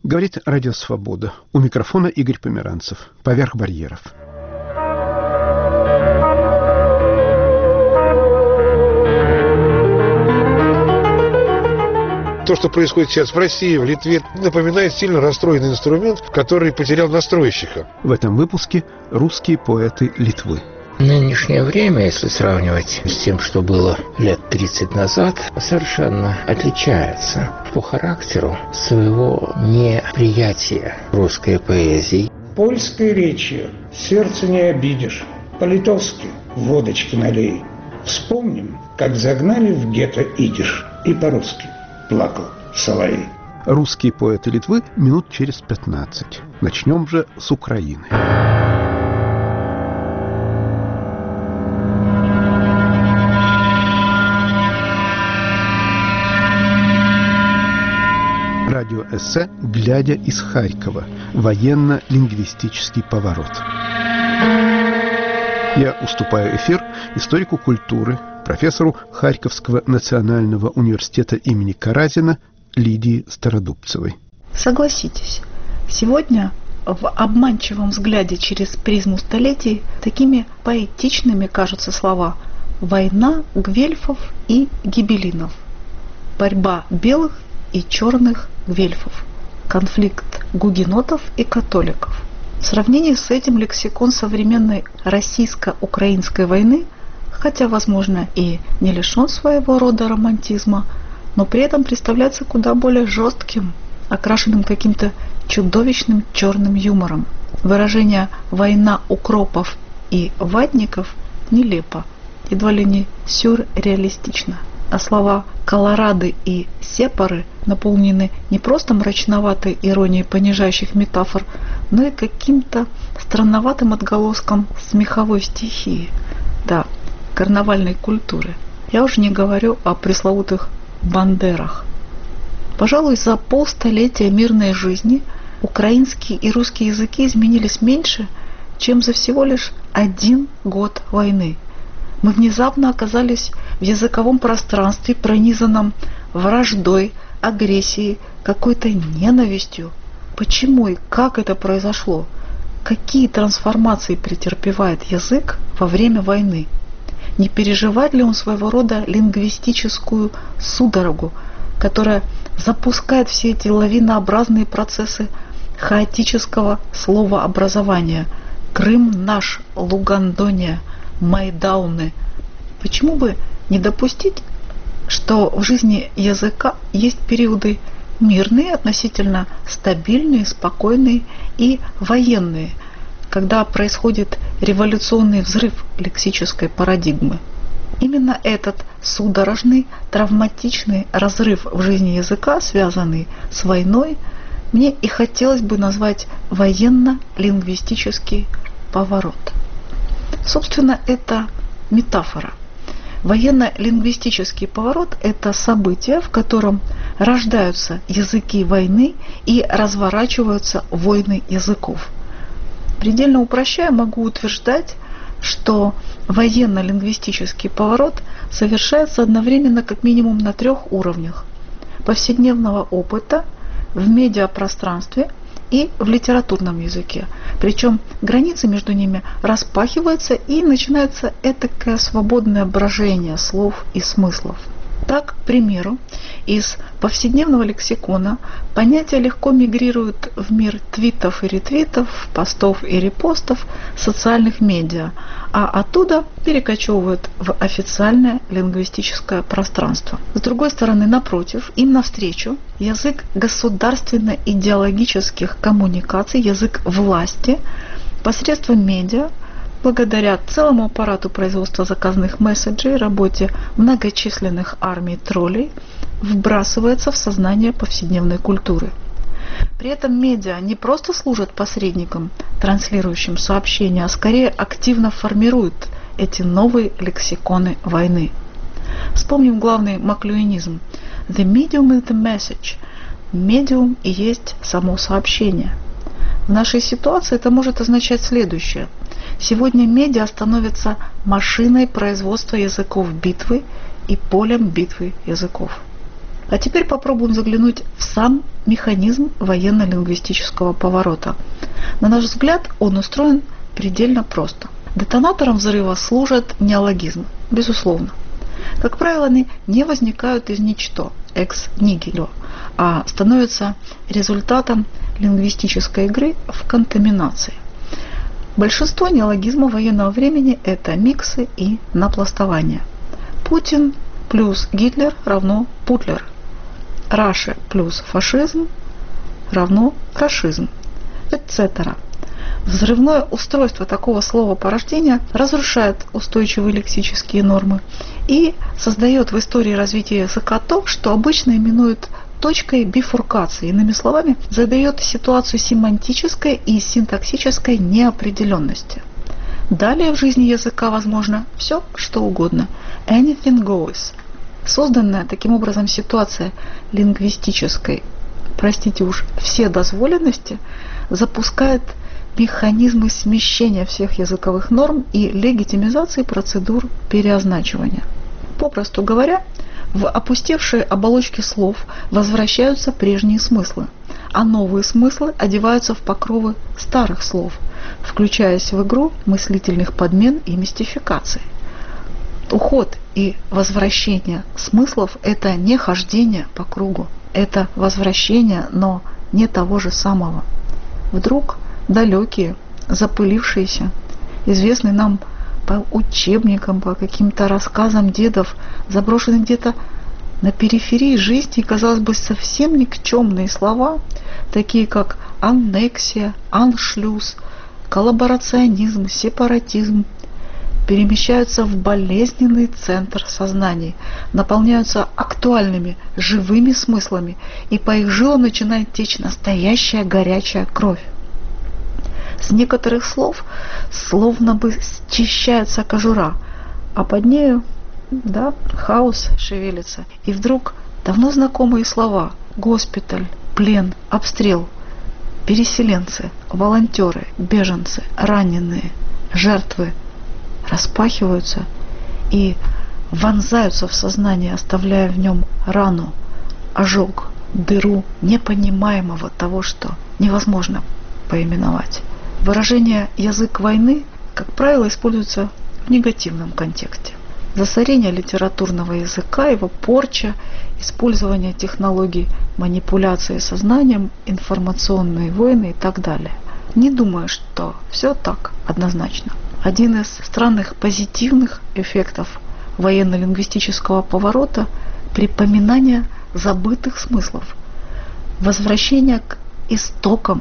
Говорит Радио Свобода. У микрофона Игорь Померанцев. Поверх барьеров. То, что происходит сейчас в России, в Литве, напоминает сильно расстроенный инструмент, который потерял настройщика. В этом выпуске русские поэты Литвы. Нынешнее время, если сравнивать с тем, что было лет 30 назад, совершенно отличается по характеру своего неприятия русской поэзии. Польской речью сердце не обидишь, по-литовски водочки налей. Вспомним, как загнали в гетто идиш, и по-русски плакал соловей. Русские поэты Литвы минут через 15. Начнем же с Украины. Радиоэссе «Глядя из Харькова. Военно-лингвистический поворот». Я уступаю эфир историку культуры, профессору Харьковского национального университета имени Каразина Лидии Стародубцевой. Согласитесь, сегодня в обманчивом взгляде через призму столетий такими поэтичными кажутся слова «война гвельфов и гибелинов», «борьба белых и черных гвельфов», «конфликт гугенотов и католиков». В сравнении с этим лексикон современной российско-украинской войны, хотя, возможно, и не лишен своего рода романтизма, но при этом представляется куда более жестким, окрашенным каким-то чудовищным черным юмором. Выражение «война укропов и ватников» нелепо, едва ли не сюрреалистично. А слова «колорады» и «сепары» наполнены не просто мрачноватой иронией понижающих метафор, но и каким-то странноватым отголоском смеховой стихии, да, карнавальной культуры. Я уже не говорю о пресловутых бандерах. Пожалуй, за полстолетия мирной жизни украинский и русский языки изменились меньше, чем за всего лишь 1 год войны. Мы внезапно оказались в языковом пространстве, пронизанном враждой, агрессией, какой-то ненавистью. Почему и как это произошло? Какие трансформации претерпевает язык во время войны? Не переживает ли он своего рода лингвистическую судорогу, которая запускает все эти лавинообразные процессы хаотического словообразования? Крым наш, Лугандония, Майдауны. Почему бы не допустить, что в жизни языка есть периоды мирные, относительно стабильные, спокойные и военные, когда происходит революционный взрыв лексической парадигмы. Именно этот судорожный, травматичный разрыв в жизни языка, связанный с войной, мне и хотелось бы назвать военно-лингвистический поворот. Собственно, это метафора. Военно-лингвистический поворот – это событие, в котором рождаются языки войны и разворачиваются войны языков. Предельно упрощая, могу утверждать, что военно-лингвистический поворот совершается одновременно как минимум на 3 уровнях: повседневного опыта, в медиапространстве и в литературном языке. Причем границы между ними распахиваются, и начинается этакое свободное брожение слов и смыслов. Так, к примеру, из повседневного лексикона понятия легко мигрируют в мир твитов и ретвитов, постов и репостов, социальных медиа, а оттуда перекочевывают в официальное лингвистическое пространство. С другой стороны, напротив, им навстречу язык государственно-идеологических коммуникаций, язык власти посредством медиа, благодаря целому аппарату производства заказных месседжей, работе многочисленных армий троллей, вбрасывается в сознание повседневной культуры. При этом медиа не просто служат посредником, транслирующим сообщения, а скорее активно формируют эти новые лексиконы войны. Вспомним главный маклюинизм. The medium is the message. Медиум и есть само сообщение. В нашей ситуации это может означать следующее. Сегодня медиа становится машиной производства языков битвы и полем битвы языков. А теперь попробуем заглянуть в сам механизм военно-лингвистического поворота. На наш взгляд, он устроен предельно просто. Детонатором взрыва служат неологизмы, безусловно. Как правило, они не возникают из ничто, экс нигило, а становятся результатом лингвистической игры в контаминации. Большинство неологизмов военного времени – это миксы и напластования. Путин плюс Гитлер равно Путлер. Раши плюс фашизм равно рашизм, etc. Взрывное устройство такого слова порождения разрушает устойчивые лексические нормы и создает в истории развития языка то, что обычно именуют точкой бифуркации. Иными словами, задает ситуацию семантической и синтаксической неопределенности. Далее в жизни языка возможно все, что угодно. Anything goes. Созданная таким образом ситуация лингвистической, простите уж, вседозволенности запускает механизмы смещения всех языковых норм и легитимизации процедур переозначивания. Попросту говоря, в опустевшие оболочки слов возвращаются прежние смыслы, а новые смыслы одеваются в покровы старых слов, включаясь в игру мыслительных подмен и мистификаций. Уход и возвращение смыслов – это не хождение по кругу, это возвращение, но не того же самого. Вдруг далекие, запылившиеся, известные нам по учебникам, по каким-то рассказам дедов, заброшенные где-то на периферии жизни, казалось бы, совсем никчемные слова, такие как аннексия, аншлюз, коллаборационизм, сепаратизм, перемещаются в болезненный центр сознаний, наполняются актуальными, живыми смыслами, и по их жилам начинает течь настоящая горячая кровь. С некоторых слов словно бы счищается кожура, а под нею, хаос шевелится. И вдруг давно знакомые слова: госпиталь, плен, обстрел, переселенцы, волонтеры, беженцы, раненые, жертвы распахиваются и вонзаются в сознание, оставляя в нем рану, ожог, дыру непонимаемого того, что невозможно поименовать. Выражение «язык войны», как правило, используется в негативном контексте. Засорение литературного языка, его порча, использование технологий манипуляции сознанием, информационные войны и так далее. Не думаю, что все так однозначно. Один из странных позитивных эффектов военно-лингвистического поворота – припоминание забытых смыслов, возвращение к истокам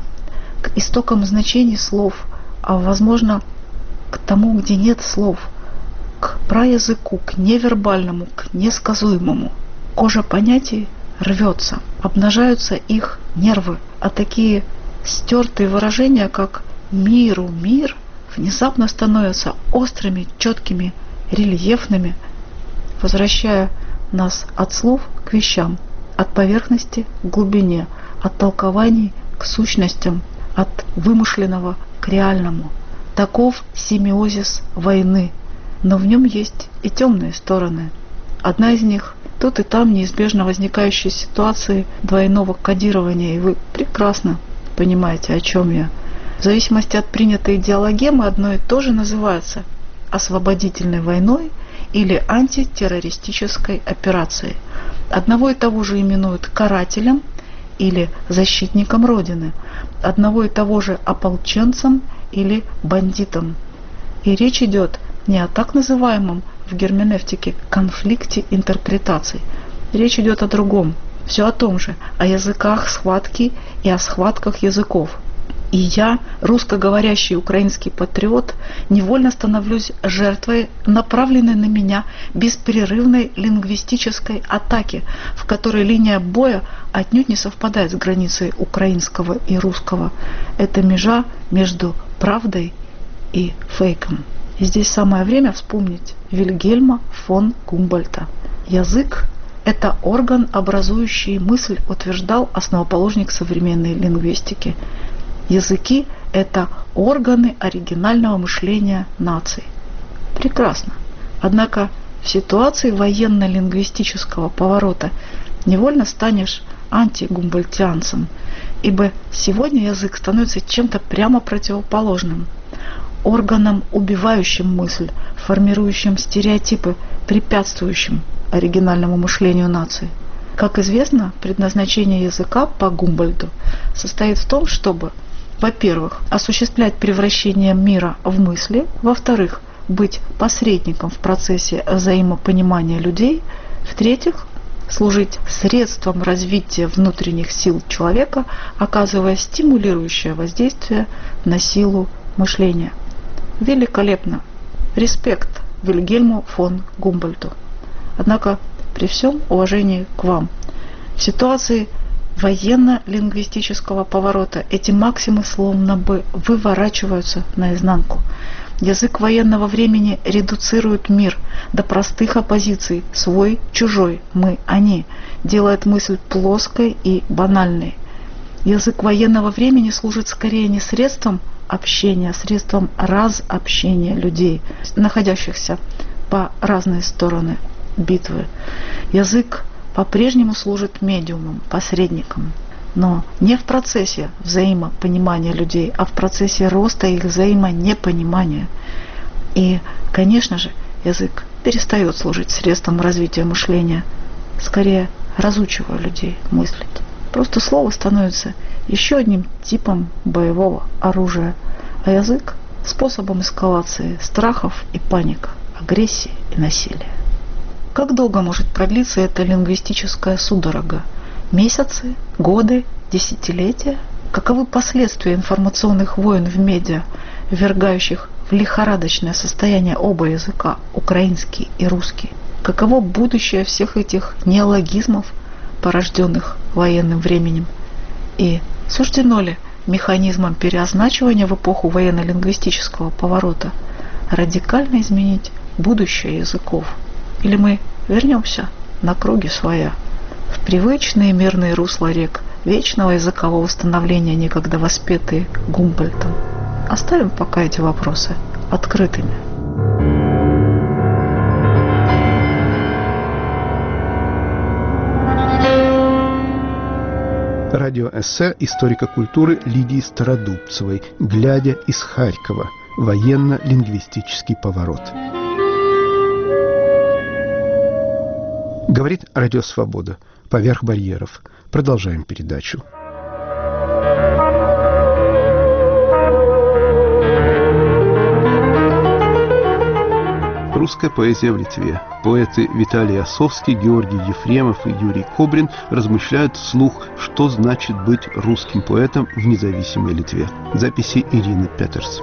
значений слов, а возможно к тому, где нет слов, к праязыку, к невербальному, к несказуемому. Кожа понятий рвется, обнажаются их нервы, а такие стертые выражения, как «миру мир», внезапно становятся острыми, четкими, рельефными, возвращая нас от слов к вещам, от поверхности к глубине, от толкований к сущностям, от вымышленного к реальному. Таков семиозис войны, но в нем есть и темные стороны. Одна из них – тут и там неизбежно возникающие ситуации двойного кодирования, и вы прекрасно понимаете, о чем я. В зависимости от принятой идеологемы одно и то же называется освободительной войной или антитеррористической операцией. Одного и того же именуют карателем или защитником Родины, одного и того же ополченцем или бандитом. И речь идет не о так называемом в герменевтике конфликте интерпретаций. Речь идет о другом, все о том же, о языках схватки и о схватках языков. И я, русскоговорящий украинский патриот, невольно становлюсь жертвой направленной на меня беспрерывной лингвистической атаки, в которой линия боя отнюдь не совпадает с границей украинского и русского. Это межа между правдой и фейком. И здесь самое время вспомнить Вильгельма фон Гумбольдта. Язык – это орган, образующий мысль, утверждал основоположник современной лингвистики. Языки – это органы оригинального мышления наций. Прекрасно. Однако в ситуации военно-лингвистического поворота невольно станешь антигумбольдтианцем, ибо сегодня язык становится чем-то прямо противоположным, органом, убивающим мысль, формирующим стереотипы, препятствующим оригинальному мышлению нации. Как известно, предназначение языка по Гумбольдту состоит в том, чтобы, во-первых, осуществлять превращение мира в мысли, во-вторых, быть посредником в процессе взаимопонимания людей, в-третьих, служить средством развития внутренних сил человека, оказывая стимулирующее воздействие на силу мышления. Великолепно! Респект Вильгельму фон Гумбольдту. Однако, при всем уважении к вам, в ситуации военно-лингвистического поворота эти максимы словно бы выворачиваются наизнанку. Язык военного времени редуцирует мир до простых оппозиций «свой», «чужой», «мы», «они», делает мысль плоской и банальной. Язык военного времени служит скорее не средством общения, а средством разобщения людей, находящихся по разные стороны битвы. Язык по-прежнему служит медиумом, посредником, но не в процессе взаимопонимания людей, а в процессе роста их взаимонепонимания. И, конечно же, язык перестает служить средством развития мышления, скорее разучивая людей мыслить. Просто слово становится еще одним типом боевого оружия, а язык – способом эскалации страхов и паник, агрессии и насилия. Как долго может продлиться эта лингвистическая судорога? Месяцы, годы, десятилетия? Каковы последствия информационных войн в медиа, ввергающих в лихорадочное состояние оба языка, украинский и русский? Каково будущее всех этих неологизмов, порожденных военным временем? И суждено ли механизмом переозначивания в эпоху военно-лингвистического поворота радикально изменить будущее языков? Или мы вернемся на круги своя, в привычные мирные русла рек вечного языкового становления, некогда воспетые Гумбольдтом? Оставим пока эти вопросы открытыми. Радиоэссе историка культуры Лидии Стародубцевой «Глядя из Харькова. Военно-лингвистический поворот». Говорит Радио Свобода. Поверх барьеров. Продолжаем передачу. Русская поэзия в Литве. Поэты Виталий Осовский, Георгий Ефремов и Юрий Кобрин размышляют вслух, что значит быть русским поэтом в независимой Литве. Записи Ирины Петерс.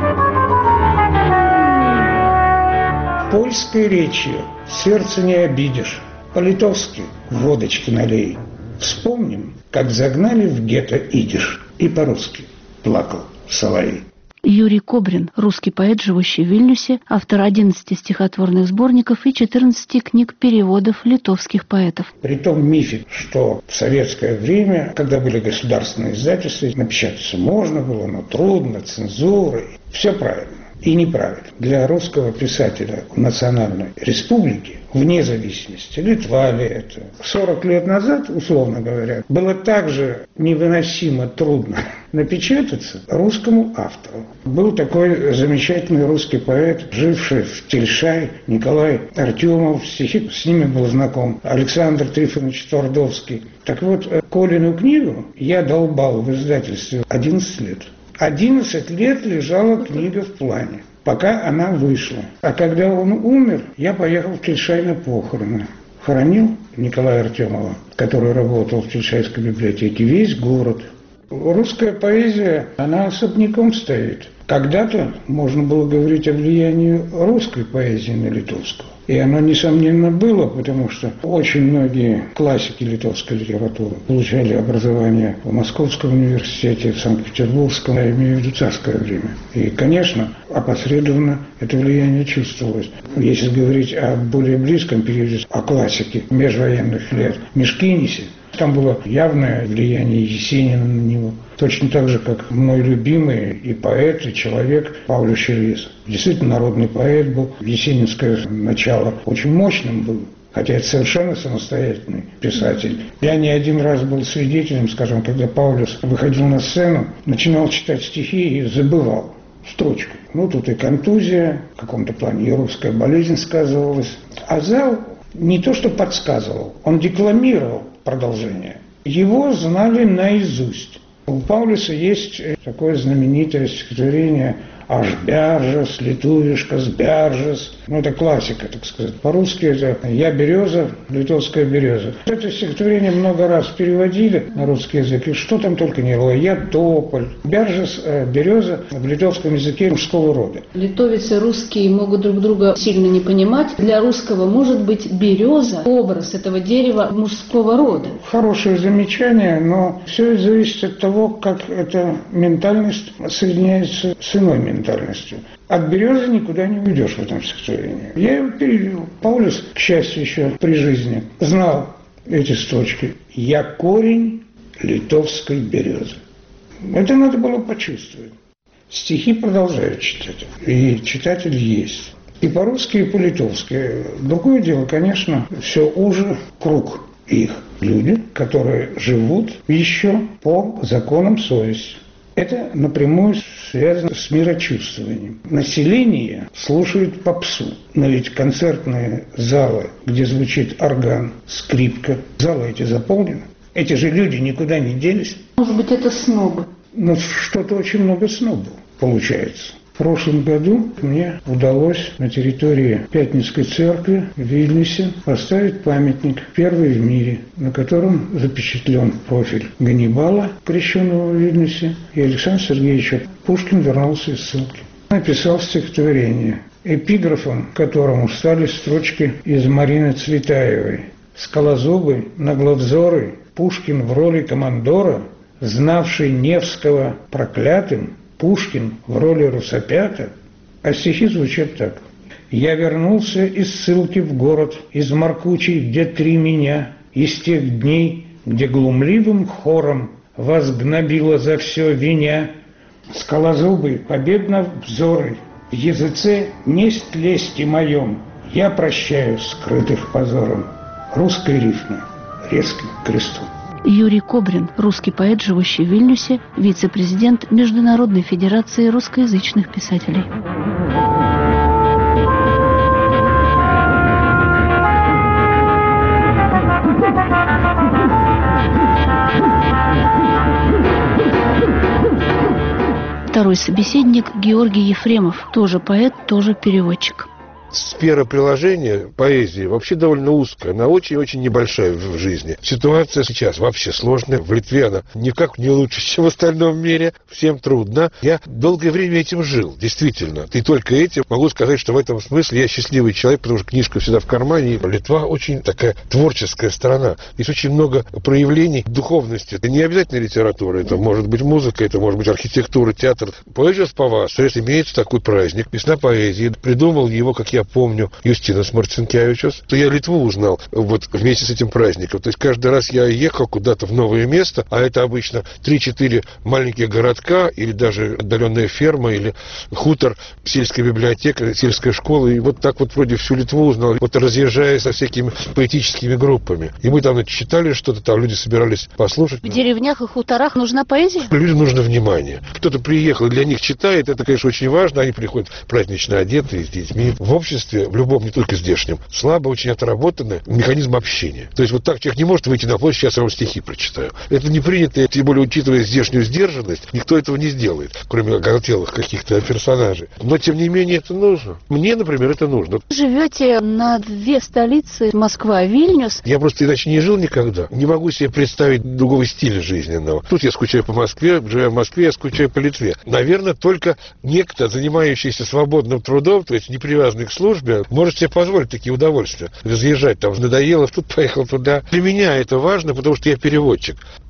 Польской речью сердце не обидишь, по-литовски водочки налей. Вспомним, как загнали в гетто идиш, и по-русски плакал соловей. Юрий Кобрин, русский поэт, живущий в Вильнюсе, автор 11 стихотворных сборников и 14 книг переводов литовских поэтов. При том мифе, что в советское время, когда были государственные издательства, напечататься можно было, но трудно, цензура, все правильно. И неправильно. Для русского писателя национальной республики, вне зависимости, Литва ли это, 40 лет назад, условно говоря, было также невыносимо трудно напечататься русскому автору. Был такой замечательный русский поэт, живший в Тельшай, Николай Артемов, стихи с ними был знаком, Александр Трифонович Твардовский. Так вот, Колину книгу я долбал в издательстве 11 лет. 11 лет лежала книга в плане, пока она вышла. А когда он умер, я поехал в Тельшай на похороны. Хоронил Николая Артемова, который работал в Тельшайской библиотеке, весь город. Русская поэзия, она особняком стоит. Когда-то можно было говорить о влиянии русской поэзии на литовскую. И оно, несомненно, было, потому что очень многие классики литовской литературы получали образование в Московском университете, в Санкт-Петербургском, я имею в виду царское время. И, конечно, опосредованно это влияние чувствовалось. Если говорить о более близком периоде, о классике межвоенных лет, Мишкинисе, там было явное влияние Есенина на него. Точно так же, как мой любимый и поэт, и человек Павлович Шервес. Действительно народный поэт был. Есенинское начало очень мощным было. хотя это совершенно самостоятельный писатель. Я не один раз был свидетелем, скажем, когда Паулюс выходил на сцену, начинал читать стихи и забывал строчку. Ну, тут и контузия, в каком-то плане и русская болезнь сказывалась. А зал не то что подсказывал, он декламировал продолжение. Его знали наизусть. У Паулюса есть такое знаменитое стихотворение «Ашбяржес, литувишкас, бяржес». Ну, это классика, так сказать. По-русски это «Я береза, литовская береза». Это стихотворение много раз переводили на русский язык. И что там только не было. «Я тополь». Бяржес, береза в литовском языке мужского рода. Литовец и русские могут друг друга сильно не понимать. Для русского может быть береза образ этого дерева мужского рода. Хорошее замечание, но все зависит от того, как эта ментальность соединяется с иной ментальностью. От березы никуда не уйдешь в этом стихотворении. Я его перевел. Паулюс, к счастью, еще при жизни знал эти строчки. «Я корень литовской березы». Это надо было почувствовать. Стихи продолжают читать. И читатель есть. И по-русски, и по-литовски. Другое дело, конечно, все уже круг их. Люди, которые живут еще по законам совести. Это напрямую связано с мирочувствованием. Население слушает попсу, но ведь концертные залы, где звучит орган, скрипка, залы эти заполнены. Эти же люди никуда не делись. Может быть, это снобы? Но что-то очень много снобов получается. В прошлом году мне удалось на территории Пятницкой церкви в Вильнюсе поставить памятник, первый в мире, на котором запечатлен профиль Ганнибала, крещенного в Вильнюсе, и Александра Сергеевича. Пушкин вернулся из ссылки. Написал стихотворение, эпиграфом которому стали строчки из Марины Цветаевой. «Скалозубый, нагловзорый, Пушкин в роли командора, знавший Невского проклятым, Пушкин в роли русопята». А стихи звучат так. «Я вернулся из ссылки в город, из Маркучей, где 3 меня, из тех дней, где глумливым хором вас гнобила за все виня. Скалозубый, победно взоры, в языце несть лести моем, я прощаю скрытых позором». Русская рифма резким крестом. Юрий Кобрин, русский поэт, живущий в Вильнюсе, вице-президент Международной федерации русскоязычных писателей. Второй собеседник Георгий Ефремов, тоже поэт, тоже переводчик. Сфера приложения поэзии вообще довольно узкая, она очень-очень небольшая в жизни. Ситуация сейчас вообще сложная. В Литве она никак не лучше, чем в остальном мире. Всем трудно. Я долгое время этим жил, действительно. И только этим могу сказать, что в этом смысле я счастливый человек, потому что книжка всегда в кармане. Литва очень такая творческая страна. Здесь очень много проявлений духовности. Это не обязательно литература, это может быть музыка, это может быть архитектура, театр. Поэзия павасарис имеется такой праздник, весна поэзии. Придумал его, как я помню, Юстинас Марцинкевичус, то я Литву узнал вот вместе с этим праздником. То есть каждый раз я ехал куда-то в новое место, а это обычно 3-4 маленьких городка или даже отдаленная ферма или хутор, сельская библиотека, сельская школа. И вот так вот вроде всю Литву узнал, вот разъезжая со всякими поэтическими группами. И мы там читали что-то, там люди собирались послушать. В деревнях и хуторах нужна поэзия? Людям нужно внимание. Кто-то приехал, для них читает, это, конечно, очень важно. Они приходят празднично одетые, с детьми. В обществе, в любом, не только здешнем, слабо очень отработанный механизм общения. То есть вот так человек не может выйти на площадь, сейчас я вам стихи прочитаю. Это не принято, тем более учитывая здешнюю сдержанность, никто этого не сделает, кроме оголтелых каких-то персонажей. Но, тем не менее, это нужно. Мне, например, это нужно. Вы живете на 2 столицы, Москва и Вильнюс. Я просто иначе не жил никогда. Не могу себе представить другого стиля жизненного. Тут я скучаю по Москве, живя в Москве, я скучаю по Литве. Наверное, только некто, занимающийся свободным трудом, то есть не привязанный к службе, может себе позволить такие удовольствия. Разъезжать там, надоело, тут поехал туда. Для меня это важно, потому что я переводчик.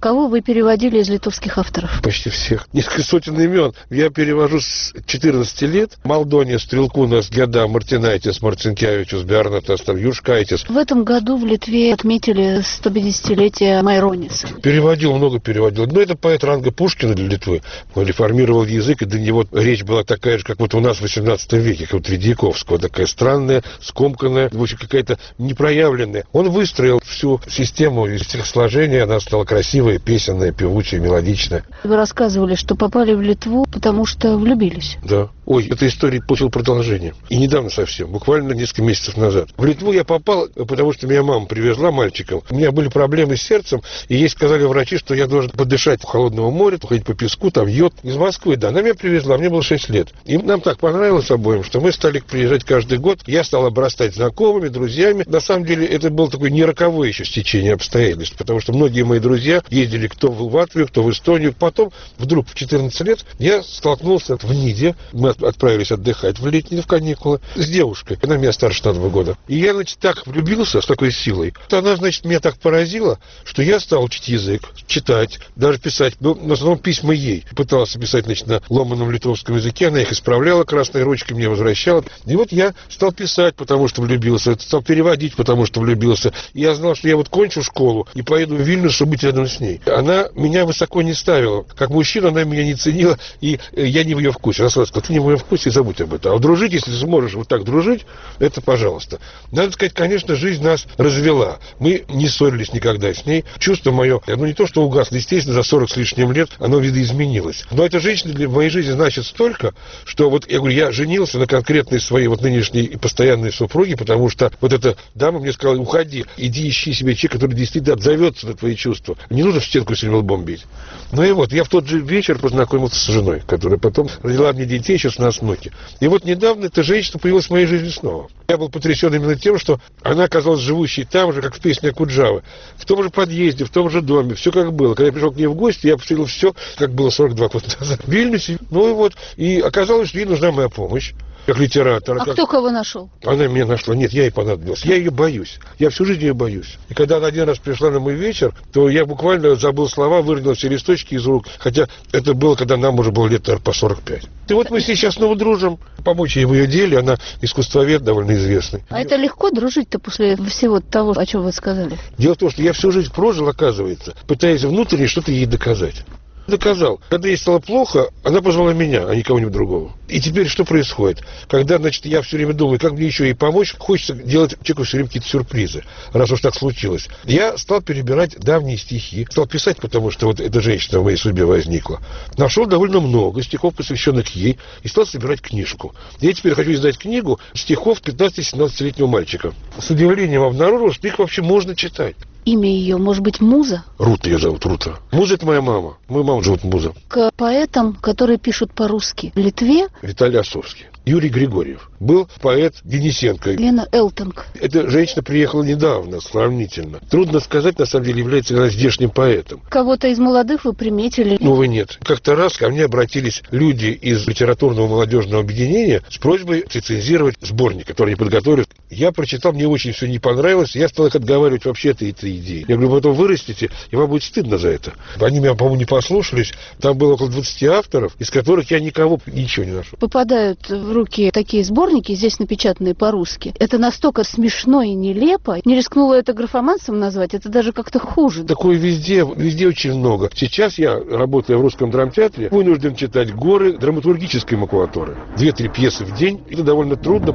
Кого вы переводили из литовских авторов? Почти всех. Несколько сотен имен. Я перевожу с 14 лет. Малдония, Стрелкунас, Геда, Мартинайтис, Марцинкевичус, Бернатас, Юршкайтис. В этом году в Литве отметили 150-летие Майрониса. Много переводил. Но это поэт ранга Пушкина для Литвы. Он реформировал язык, и для него речь была такая же, как вот у нас в 18 веке, как вот Тредьяковского. Такая странная, скомканная, в общем, какая-то непроявленная. Он выстроил всю систему стихосложения, она стала красивая, песенная, певучая, мелодичная. Вы рассказывали, что попали в Литву, потому что влюбились. Да. Ой, эта история получила продолжение. И недавно совсем, буквально несколько месяцев назад. В Литву я попал, потому что меня мама привезла мальчиком. У меня были проблемы с сердцем, и ей сказали врачи, что я должен подышать в холодного моря, ходить по песку, там йод. Из Москвы, да. Она меня привезла, мне было 6 лет. И нам так понравилось обоим, что мы стали приезжать каждый год. Я стал обрастать знакомыми, друзьями. На самом деле, это было такое не роковое еще стечение обстоятельств, потому что многие мои друзья ездили кто в Латвию, кто в Эстонию. Потом, вдруг в 14 лет, я столкнулся в Ниде. Мы отправились отдыхать в летние каникулы с девушкой. Она меня старше на 2 года. И я, значит, так влюбился с такой силой. Она, значит, меня так поразила, что я стал учить язык, читать, даже писать. Ну, в основном письма ей. Пытался писать, значит, на ломаном литовском языке. Она их исправляла красной ручкой, мне возвращала. И вот я стал писать, потому что влюбился. Стал переводить, потому что влюбился. И я знал, что я вот кончу школу и поеду в Вильнюс, чтобы быть рядом с ней. Она меня высоко не ставила. Как мужчина она меня не ценила, и я не в ее вкусе. Она сказала, ты не в моем вкусе, забудь об этом. А дружить, если ты сможешь вот так дружить, это пожалуйста. Надо сказать, конечно, жизнь нас развела. Мы не ссорились никогда с ней. Чувство мое, оно не то, что угасло, естественно, за 40 с лишним лет оно видоизменилось. Но эта женщина в моей жизни значит столько, что вот я говорю, я женился на конкретной своей вот нынешней и постоянной супруге, потому что вот эта дама мне сказала, уходи, иди ищи себе человека, который действительно отзовется на твои чувства. Не нужно в стенку все время лбом бить. Ну и вот, я в тот же вечер познакомился с женой, которая потом родила мне детей еще с нас внуки. И вот недавно эта женщина появилась в моей жизни снова. Я был потрясен именно тем, что она оказалась живущей там же, как в песне Акуджавы, в том же подъезде, в том же доме, все как было. Когда я пришел к ней в гости, я посмотрел все, как было 42 года назад в Вильнюсе. Ну и вот, и оказалось, что ей нужна моя помощь. Как литератор. А кто кого нашел? Она меня нашла. Нет, я ей понадобился. Я ее боюсь. Я всю жизнь ее боюсь. И когда она один раз пришла на мой вечер, то я буквально забыл слова, выронил все листочки из рук. Хотя это было, когда нам уже было лет, наверное, по 45. И вот мы сейчас снова дружим. Помочь ей в ее деле. Она искусствовед довольно известный. А это легко дружить-то после всего того, о чем вы сказали? Дело в том, что я всю жизнь прожил, оказывается, пытаясь внутренне что-то ей доказать. Доказал. Когда ей стало плохо, она позвала меня, а не кого-нибудь другого. И теперь что происходит? Когда, значит, я все время думаю, как мне еще ей помочь, хочется делать человеку все время какие-то сюрпризы, раз уж так случилось. Я стал перебирать давние стихи, стал писать, потому что вот эта женщина в моей судьбе возникла. Нашел довольно много стихов, посвященных ей, и стал собирать книжку. Я теперь хочу издать книгу стихов 15-17-летнего мальчика. С удивлением обнаружил, что их вообще можно читать. Имя ее, может быть, Муза? Рута ее зовут, Рута. Муза — это моя мама. Мою маму зовут Муза. К поэтам, которые пишут по-русски в Литве. Виталий Осовский. Юрий Григорьев. Был поэт Денисенко. Лена Элтинг. Эта женщина приехала недавно, сравнительно. Трудно сказать, на самом деле, является ли она здешним поэтом. Кого-то из молодых вы приметили? Увы, нет. Как-то раз ко мне обратились люди из литературного молодежного объединения с просьбой рецензировать сборник, который они подготовили. Я прочитал, мне очень все не понравилось. Я стал их отговаривать вообще от этой идеи. Я говорю, потом вырастите, и вам будет стыдно за это. Они меня, по-моему, не послушались. Там было около 20 авторов, из которых я ничего не нашел. Попадают в руки такие сборники, здесь напечатанные по-русски. Это настолько смешно и нелепо. Не рискнула это графоманством назвать, это даже как-то хуже. Такое везде очень много. Сейчас я, работая в Русском драмтеатре, вынужден читать горы драматургической макулатуры. 2-3 пьесы в день. Это довольно трудно.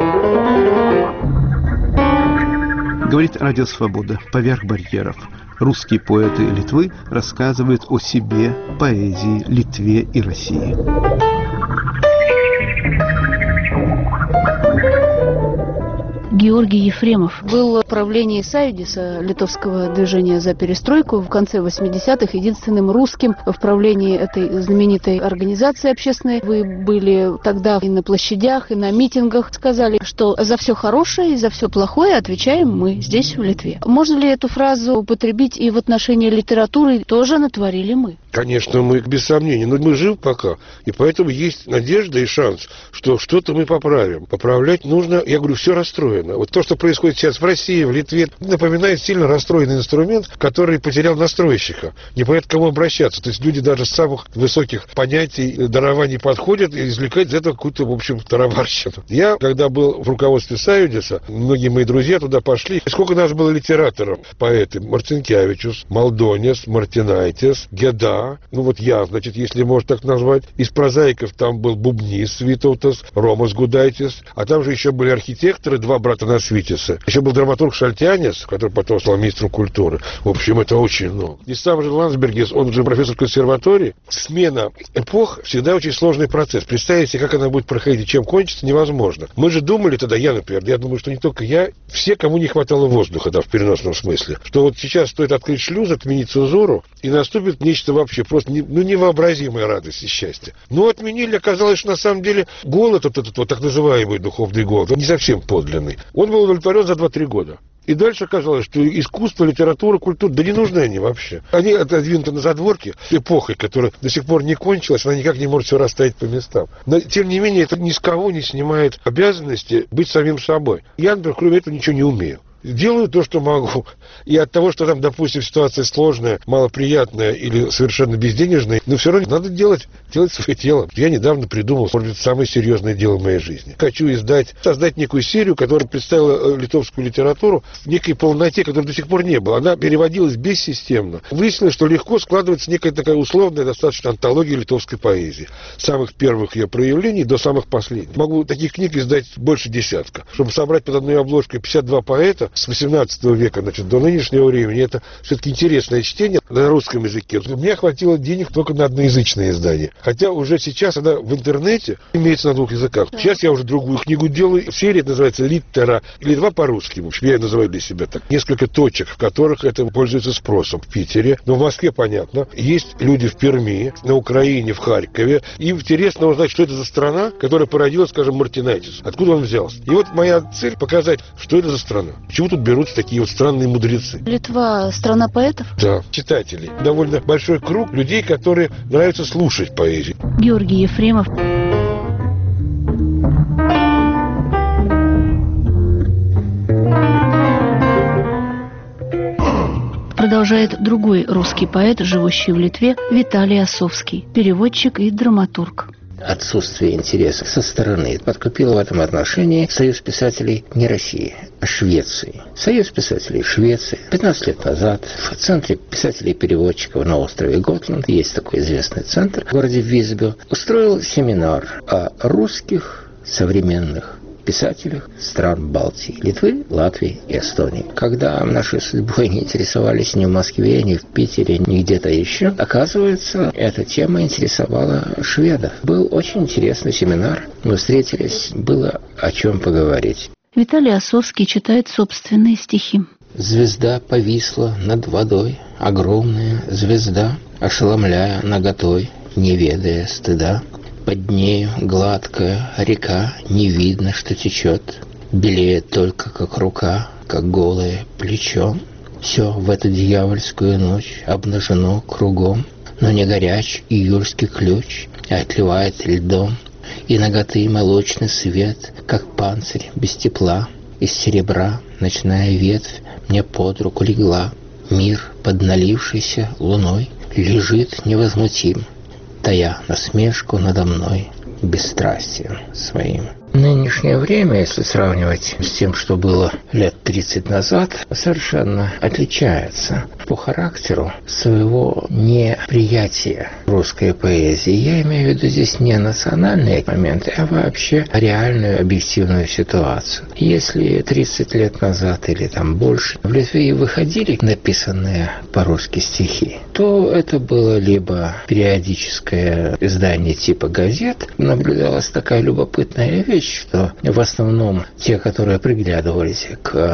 Говорит Радио Свобода. Поверх барьеров. Русские поэты Литвы рассказывают о себе, поэзии, Литве и России. Георгий Ефремов был в правлении Сайдиса, литовского движения за перестройку, в конце 80-х единственным русским в правлении этой знаменитой организации общественной. Вы были тогда и на площадях, и на митингах. Сказали, что за все хорошее и за все плохое отвечаем мы здесь, в Литве. Можно ли эту фразу употребить и в отношении литературы? Тоже натворили мы. Конечно, мы без сомнений, но мы живы пока, и поэтому есть надежда и шанс, что что-то мы поправим. Поправлять нужно, я говорю, все расстроено. Вот то, что происходит сейчас в России, в Литве, напоминает сильно расстроенный инструмент, который потерял настройщика. Не понятно, к кому обращаться. То есть люди даже с самых высоких понятий, дарований подходят и извлекают из этого какую-то, в общем, тарабарщину. Я, когда был в руководстве Сайодиса, многие мои друзья туда пошли. Сколько нас было литераторов, поэты? Марцинкевичус, Малдонис, Мартинайтис, Геда. Ну вот я, значит, если можно так назвать. Из прозаиков там был Бубнис Витовтас, Ромас Гудайтис. А там же еще были архитекторы, два брата Насвитиса. Еще был драматург Шальтянис, который потом стал министром культуры. В общем, это очень много. И сам же Ландсбергис, он же профессор консерватории. Смена эпох всегда очень сложный процесс. Представить себе, как она будет проходить и чем кончится, невозможно. Мы же думали тогда, я, например, я думаю, что не только я, все, кому не хватало воздуха, да, в переносном смысле, что вот сейчас стоит открыть шлюз, отменить цензуру, и наступит нечто вообще просто невообразимая радость и счастье. Но отменили, оказалось, что на самом деле голод, этот вот так называемый духовный голод, он не совсем подлинный. Он был удовлетворен за 2-3 года. И дальше оказалось, что искусство, литература, культура, да не нужны они вообще. Они отодвинуты на задворки эпохой, которая до сих пор не кончилась, она никак не может все расставить по местам. Но, тем не менее, это ни с кого не снимает обязанности быть самим собой. Я, например, кроме этого ничего не умею. Делаю то, что могу. И от того, что там, допустим, ситуация сложная, малоприятная или совершенно безденежная, но все равно надо делать свое дело. Я недавно придумал, может быть, самое серьезное дело в моей жизни. Хочу создать некую серию, которая представила литовскую литературу в некой полноте, которой до сих пор не было. Она переводилась бессистемно. Выяснилось, что легко складывается некая такая условная достаточно антология литовской поэзии. С самых первых ее проявлений до самых последних. Могу таких книг издать больше десятка. Чтобы собрать под одной обложкой 52 поэта, с 18 века, значит, до нынешнего времени, это все-таки интересное чтение на русском языке. Мне хватило денег только на одноязычное издание. Хотя уже сейчас она в интернете имеется на 2 языках. Сейчас я уже другую книгу делаю. Серия называется «Литтера», или 2 по-русски. В общем, я ее называю для себя так. Несколько точек, в которых это пользуется спросом. В Питере, но в Москве, понятно. Есть люди в Перми, на Украине, в Харькове. Им интересно узнать, что это за страна, которая породила, скажем, Мартинайтис. Откуда он взялся. И вот моя цель показать, что это за страна. Чего тут берутся такие вот странные мудрецы? Литва – страна поэтов? Да, читателей. Довольно большой круг людей, которые нравится слушать поэзию. Георгий Ефремов. Продолжает другой русский поэт, живущий в Литве, Виталий Осовский, переводчик и драматург. Отсутствие интереса со стороны подкупило в этом отношении Союз писателей не России, а Швеции. Союз писателей Швеции 15 лет назад в Центре писателей-переводчиков на острове Готланд, есть такой известный центр в городе Висбю, устроил семинар о русских современных писателях стран Балтии, Литвы, Латвии и Эстонии. Когда нашей судьбой не интересовались ни в Москве, ни в Питере, ни где-то еще, оказывается, эта тема интересовала шведов. Был очень интересный семинар. Мы встретились, было о чем поговорить. Виталий Осовский читает собственные стихи. Звезда повисла над водой, огромная звезда, ошеломляя наготой, не ведая стыда. Под нею гладкая река, не видно, что течет, белеет только, как рука, как голое плечо. Все в эту дьявольскую ночь обнажено кругом, но не горяч июльский ключ, а отливает льдом, и наготы молочный свет, как панцирь без тепла. Из серебра ночная ветвь мне под руку легла, мир, под налившейся луной, лежит невозмутим, тая насмешку надо мной бесстрастием своим. Нынешнее время, если сравнивать с тем, что было лет 30 назад, совершенно отличается по характеру своего неприятия русской поэзии. Я имею в виду здесь не национальные моменты, а вообще реальную объективную ситуацию. Если 30 лет назад или там больше в Литве выходили написанные по-русски стихи, то это было либо периодическое издание типа газет. Наблюдалась такая любопытная вещь, что в основном те, которые приглядывались к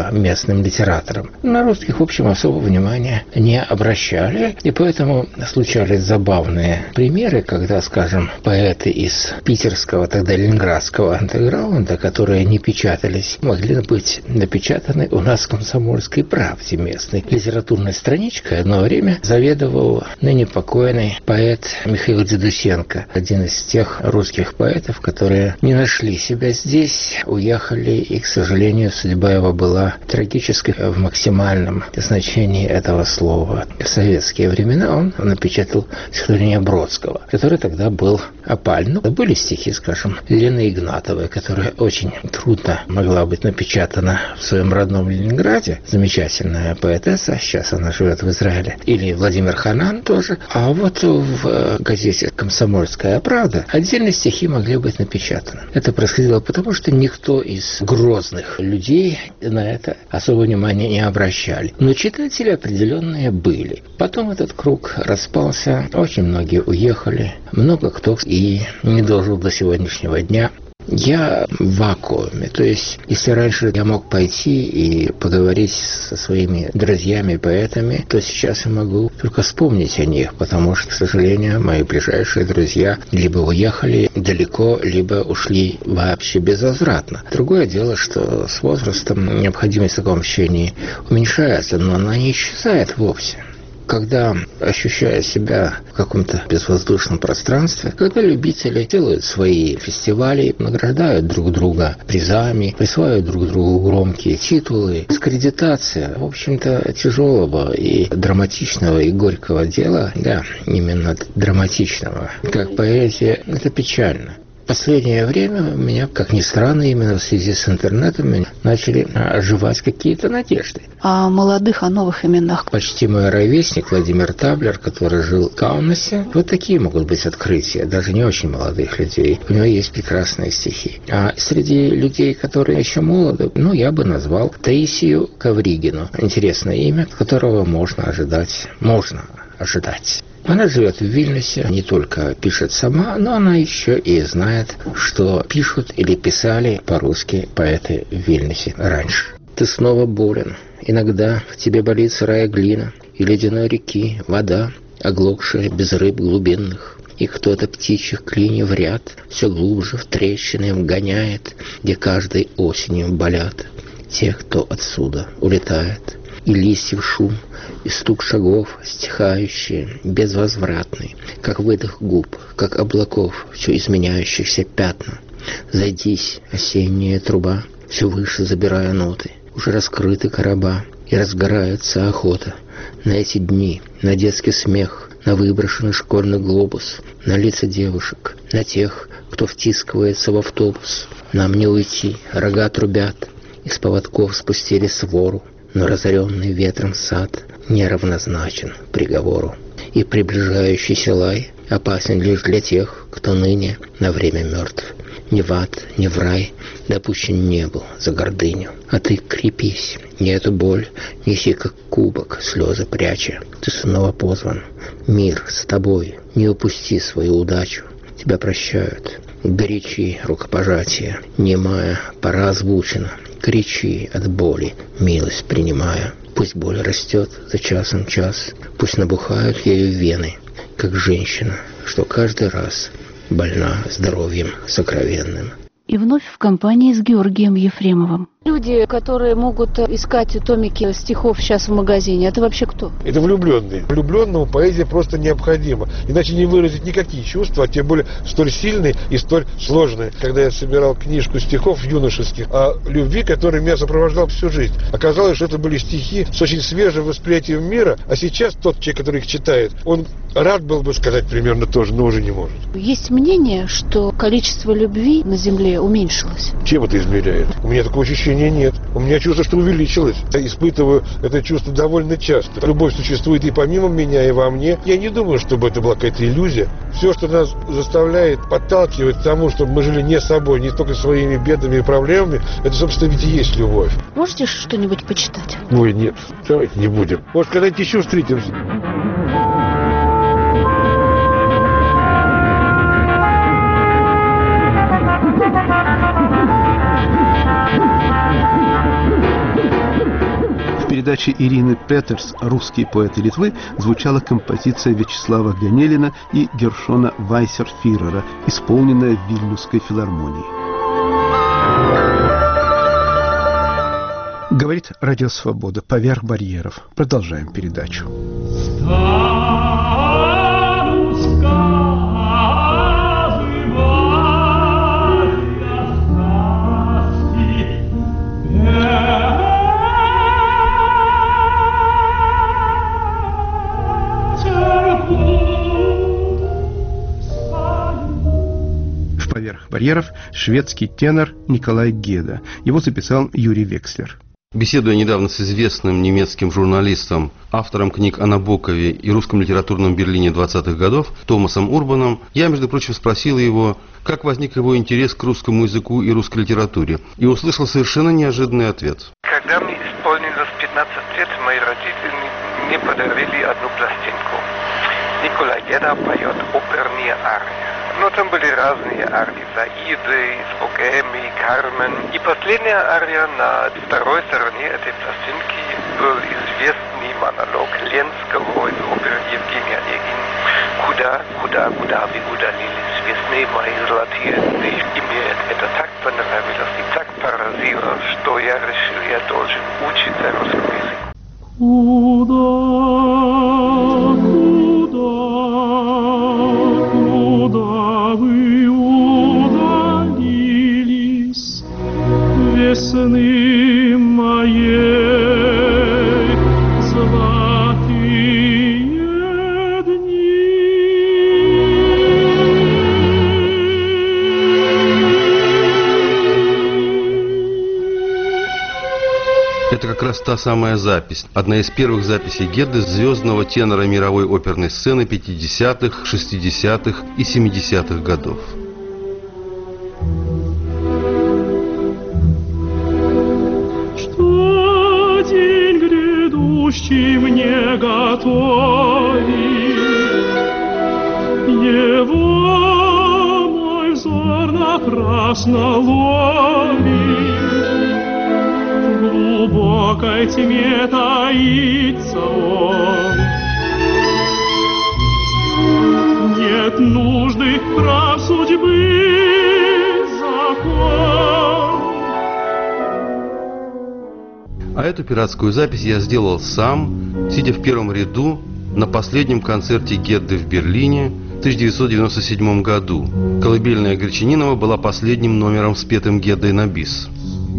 по местным литераторам. На русских, в общем, особого внимания не обращали, и поэтому случались забавные примеры, когда, скажем, поэты из питерского, тогда ленинградского андеграунда, которые не печатались, могли быть напечатаны у нас в «Комсомольской правде» местной. Литературной страничкой одно время заведовал ныне покойный поэт Михаил Дедусенко, один из тех русских поэтов, которые не нашли себя здесь, уехали, и, к сожалению, судьба его была трагической в максимальном значении этого слова. В советские времена он напечатал стихотворение Бродского, который тогда был опален. Были стихи, скажем, Лены Игнатовой, которая очень трудно могла быть напечатана в своем родном Ленинграде. Замечательная поэтесса, сейчас она живет в Израиле. Или Владимир Ханан тоже. А вот в газете «Комсомольская правда» отдельные стихи могли быть напечатаны. Это происходило потому, что никто из грозных людей на это особого внимания не обращали. Но читатели определенные были. Потом этот круг распался, очень многие уехали, много кто и не дожил до сегодняшнего дня. Я в вакууме, то есть, если раньше я мог пойти и поговорить со своими друзьями-поэтами, то сейчас я могу только вспомнить о них, потому что, к сожалению, мои ближайшие друзья либо уехали далеко, либо ушли вообще безвозвратно. Другое дело, что с возрастом необходимость в таком общении уменьшается, но она не исчезает вовсе. Когда ощущаю себя в каком-то безвоздушном пространстве, когда любители делают свои фестивали, награждают друг друга призами, присваивают друг другу громкие титулы, дискредитация, в общем-то, тяжелого и драматичного и горького дела, да, именно драматичного, как поэзия, это печально. В последнее время у меня, как ни странно, именно в связи с интернетом начали оживать какие-то надежды. О молодых, о новых именах. Почти мой ровесник Владимир Таблер, который жил в Каунасе, вот такие могут быть открытия, даже не очень молодых людей. У него есть прекрасные стихи. А среди людей, которые еще молоды, я бы назвал Таисию Ковригину. Интересное имя, от которого можно ожидать. Она живет в Вильнюсе, не только пишет сама, но она еще и знает, что пишут или писали по-русски поэты в Вильнюсе раньше. Ты снова болен, иногда в тебе болит сырая глина, и ледяной реки вода, оглохшая без рыб глубинных, и кто-то птичьих клиньев в ряд все глубже в трещины вгоняет, где каждой осенью болят те, кто отсюда улетает. И листьев шум, и стук шагов, стихающие, безвозвратный, как выдох губ, как облаков, все изменяющихся пятна. Зайдись, осенняя труба, все выше забирая ноты, уже раскрыты короба, и разгорается охота на эти дни, на детский смех, на выброшенный школьный глобус, на лица девушек, на тех, кто втискивается в автобус. Нам не уйти, рога трубят, из поводков спустили свору, но разоренный ветром сад неравнозначен приговору. И приближающийся лай опасен лишь для тех, кто ныне на время мертв. Ни в ад, ни в рай допущен не был за гордыню. А ты крепись, и эту боль неси как кубок, слезы пряча. Ты снова позван, мир с тобой, не упусти свою удачу. Тебя прощают, горячи рукопожатия, немая пора озвучена. Кричи от боли, милость принимая. Пусть боль растет за часом час, пусть набухают ею вены, как женщина, что каждый раз больна здоровьем сокровенным. И вновь в компании с Георгием Ефремовым. Люди, которые могут искать томики стихов сейчас в магазине, это вообще кто? Это влюбленные. Влюбленному поэзия просто необходима. Иначе не выразить никакие чувства, а тем более столь сильные и столь сложные. Когда я собирал книжку стихов юношеских о любви, которая меня сопровождала всю жизнь, оказалось, что это были стихи с очень свежим восприятием мира, а сейчас тот человек, который их читает, он рад был бы сказать примерно то же, но уже не может. Есть мнение, что количество любви на Земле уменьшилось. Чем это измеряет? У меня такого ощущения нет. У меня чувство, что увеличилось. Я испытываю это чувство довольно часто. Любовь существует и помимо меня, и во мне. Я не думаю, чтобы это была какая-то иллюзия. Все, что нас заставляет, подталкивать к тому, чтобы мы жили не собой, не только своими бедами и проблемами, это, собственно, ведь и есть любовь. Можете что-нибудь почитать? Ой, нет, давайте не будем. Может, когда-нибудь еще встретимся. передаче Ирины Петерс «Русские поэты Литвы» звучала композиция Вячеслава Ганелина и Гершона Вайсерфирера, исполненная в Вильнюсской филармонии. Говорит Радио Свобода. Поверх барьеров. Продолжаем передачу. «Поверх барьеров» шведский тенор Николай Геда. Его записал Юрий Векслер. Беседуя недавно с известным немецким журналистом, автором книг о Набокове и русском литературном Берлине 20-х годов Томасом Урбаном, я, между прочим, спросил его, как возник его интерес к русскому языку и русской литературе, и услышал совершенно неожиданный ответ. Когда мне исполнилось 15 лет, мои родители мне подарили одну пластинку. Николай Геда поет оперные арии. Но там были разные арии, Заиды, из Богемии, Кармен. И последняя ария на второй стороне этой пластинки был известный монолог Ленского из оперы Евгения Онегин «Куда вы удалились, весны мои золотые дни». И мне это так понравилось и так поразило, что я решил, я должен учиться русскому языку. Куда вы удалились, весны моей золотые дни? Это как раз та самая запись, одна из первых записей Геды, звездного тенора мировой оперной сцены 50-х, 60-х и 70-х годов. Что день грядущий мне готовит, его мой взор напрасно ловит. В глубокой тьме таится он. Нет нужды прав судьбы закон. А эту пиратскую запись я сделал сам, сидя в первом ряду на последнем концерте Гедды в Берлине в 1997 году. «Колыбельная Гречанинова» была последним номером, спетым Геддой на бис.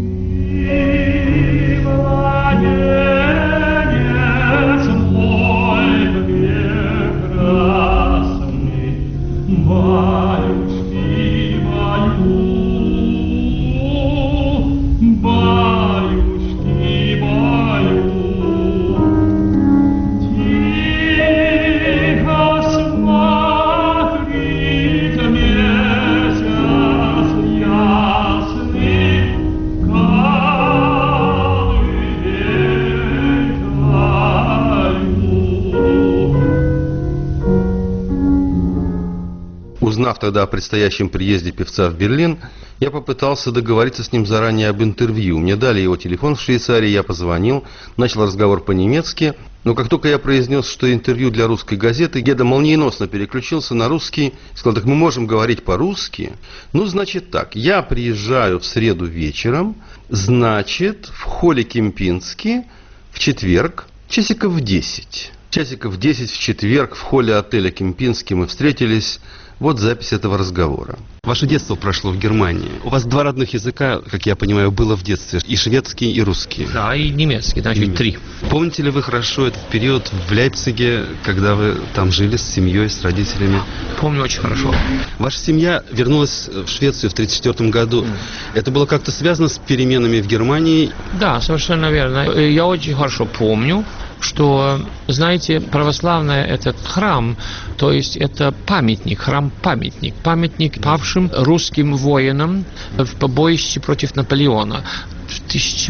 Узнав тогда о предстоящем приезде певца в Берлин, я попытался договориться с ним заранее об интервью. Мне дали его телефон в Швейцарии, я позвонил, начал разговор по-немецки, но как только я произнес, что интервью для русской газеты, Геда молниеносно переключился на русский и сказал: так мы можем говорить по-русски? Ну, значит так, я приезжаю в среду вечером, значит, в холле Кемпински в четверг, часиков в 10. Часиков в 10 в четверг в холле отеля Кемпински мы встретились. Вот запись этого разговора. Ваше детство прошло в Германии. У вас два родных языка, как я понимаю, было в детстве. И шведский, и русский. Да, и немецкий, значит, 3. Помните ли вы хорошо этот период в Лейпциге, когда вы там жили с семьей, с родителями? Помню очень хорошо. Ваша семья вернулась в Швецию в 1934 году. Это было как-то связано с переменами в Германии? Да, совершенно верно. Я очень хорошо помню, что, знаете, православный этот храм, то есть это памятник, храм-памятник, памятник павшим русским воинам в побоище против Наполеона в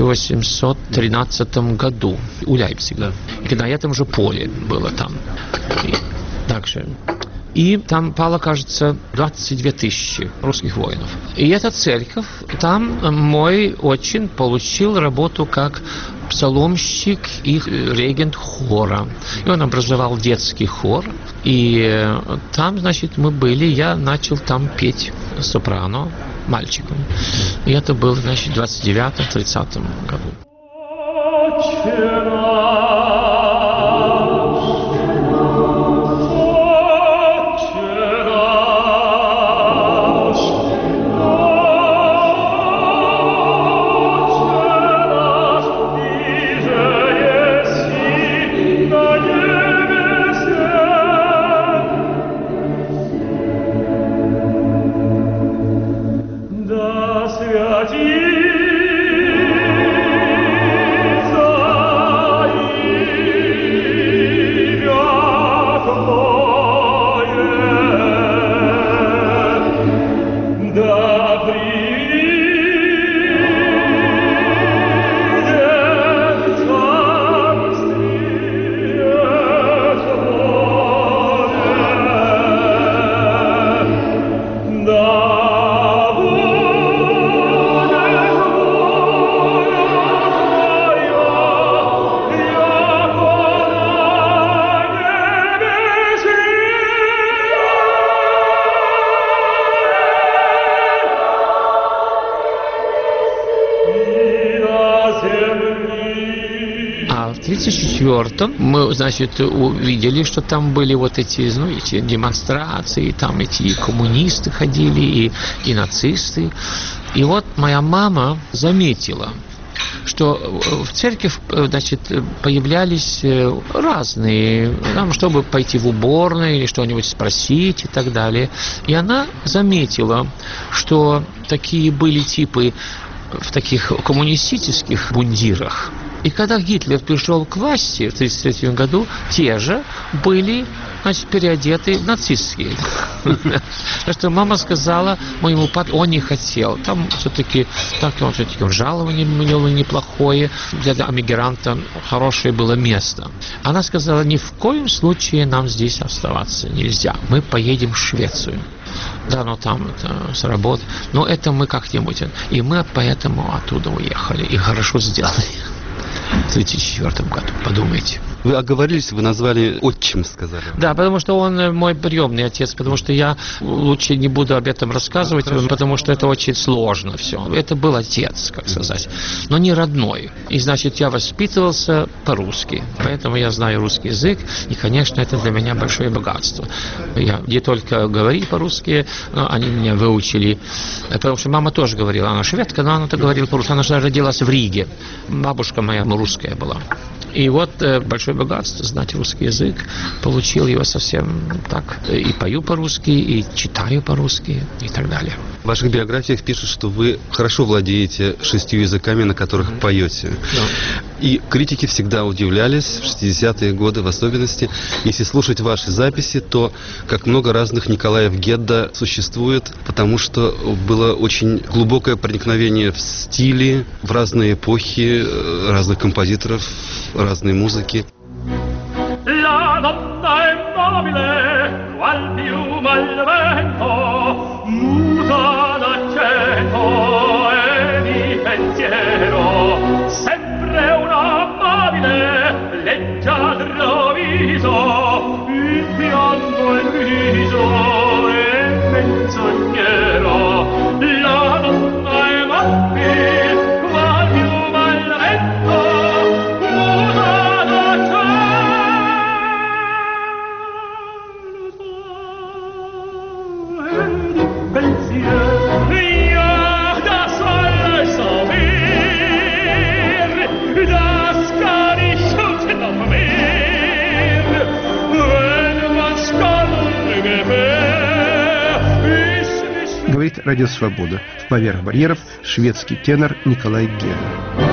1813 году у Лейпцига. И когда я там уже поле было там. Так же. и там пало, кажется, 22 тысячи русских воинов. И эта церковь, там мой отчим получил работу как псаломщик и регент хора. И он образовал детский хор. И там, значит, мы были, я начал там петь сопрано мальчиком. И это было, значит, в 29-30 году. В 1934 мы, значит, увидели, что там были вот эти демонстрации, там эти коммунисты ходили, и нацисты. И вот моя мама заметила, что в церкви, значит, появлялись разные, там, чтобы пойти в уборную или что-нибудь спросить и так далее. И она заметила, что такие были типы в таких коммунистических мундирах. И когда Гитлер пришел к власти в 1933 году, те же были, значит, переодеты в нацистские. Так что мама сказала моему папе, он не хотел. Там все-таки жалование было неплохое. Для эмигранта хорошее было место. Она сказала, ни в коем случае нам здесь оставаться нельзя. Мы поедем в Швецию. Да, но там это с работы. Но это мы как-нибудь. И мы поэтому оттуда уехали. И хорошо сделали. В 2004 году, подумайте. Вы оговорились, вы назвали отчим, сказали. Да, потому что он мой приемный отец, потому что я лучше не буду об этом рассказывать, потому что это очень сложно все. Это был отец, как сказать, но не родной. И, значит, я воспитывался по-русски, поэтому я знаю русский язык, и, конечно, это для меня большое богатство. Я не только говорю по-русски, они меня выучили, потому что мама тоже говорила, она шведка, но она-то говорила по-русски, она же родилась в Риге. Бабушка моя русская была. И вот большое богатство знать русский язык. Получил его совсем так. И пою по-русски, и читаю по-русски, и так далее. В ваших биографиях пишут, что вы хорошо владеете 6 языками, на которых поете. Да. И критики всегда удивлялись, в 60-е годы в особенности. Если слушать ваши записи, то как много разных Николаев Гедда существует, потому что было очень глубокое проникновение в стили, в разные эпохи, разных композиторов, разной музыки. La donna è mobile, qual piuma al vento, muta d'accento e di pensiero, sempre una amabile, leggiadro viso, il pianto e il viso e menzognero. La donna è mobile, qual piuma al vento, muta d'accento. Говорит Радио Свобода. В «Поверх барьеров» шведский тенор Николай Гедда.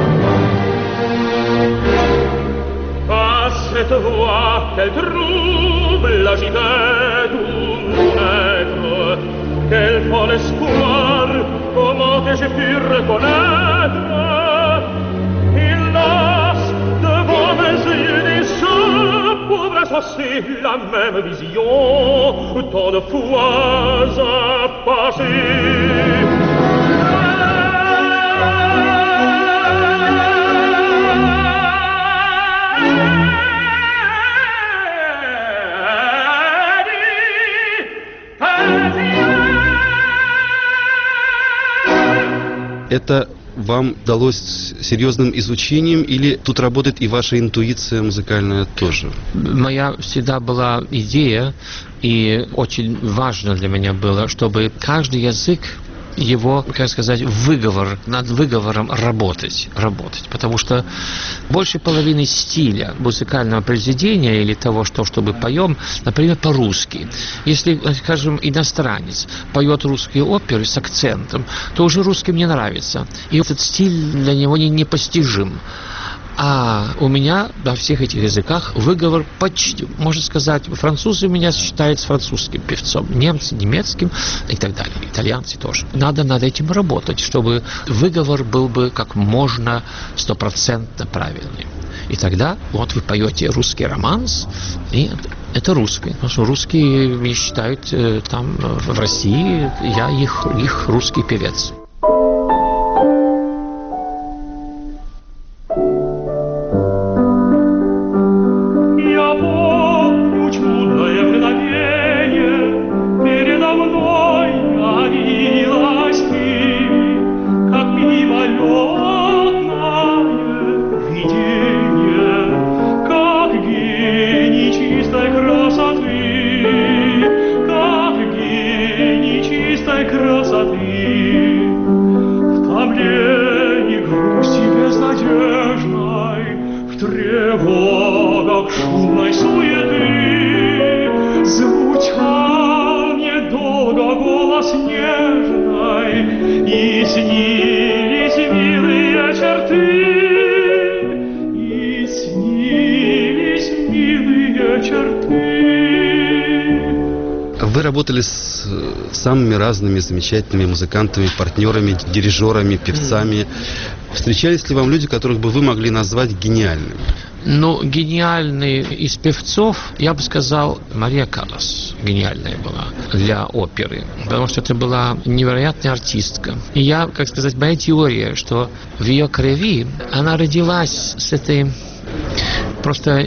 Quel fol espoir, comment que j'ai pu reconnaître, hélas, devant mes yeux des pauvres perçoit c'est la même vision, tant de fois à passer. Это вам далось серьезным изучением или тут работает и ваша интуиция музыкальная тоже? Моя всегда была идея, и очень важно для меня было, чтобы каждый язык, его, как сказать, выговор, над выговором работать, потому что больше половины стиля музыкального произведения или того, что мы поем, например, по-русски. Если, скажем, иностранец поет русские оперы с акцентом, то уже русским не нравится, и этот стиль для него непостижим. А у меня во всех этих языках выговор почти, можно сказать, французы меня считают французским певцом, немцы немецким и так далее, итальянцы тоже. Надо над этим работать, чтобы выговор был бы как можно 100% правильный. И тогда вот вы поете русский романс, и это русский. Потому что русские меня считают там в России, я их русский певец. Вы работали с самыми разными замечательными музыкантами, партнерами, дирижерами, певцами. Встречались ли вам люди, которых бы вы могли назвать гениальными? Ну, гениальный из певцов, я бы сказал, Мария Каллас гениальная была для оперы, потому что это была невероятная артистка. И я, как сказать, моя теория, что в ее крови она родилась с этой... Просто